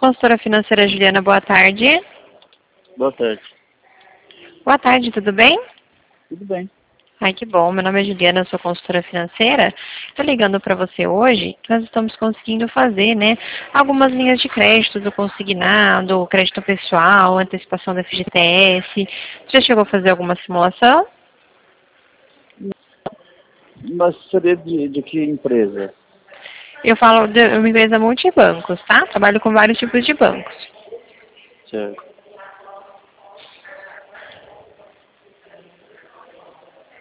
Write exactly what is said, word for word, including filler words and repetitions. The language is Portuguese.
Consultora financeira Juliana, boa tarde. Boa tarde. Boa tarde, tudo bem? Tudo bem. Ai, que bom. Meu nome é Juliana, eu sou consultora financeira. Estou ligando para você hoje. Nós estamos conseguindo fazer, né, algumas linhas de crédito do consignado, crédito pessoal, antecipação da F G T S. Você já chegou a fazer alguma simulação? Mas seria de, de que empresa? Eu falo de uma empresa multibancos, tá? Trabalho com vários tipos de bancos. Certo.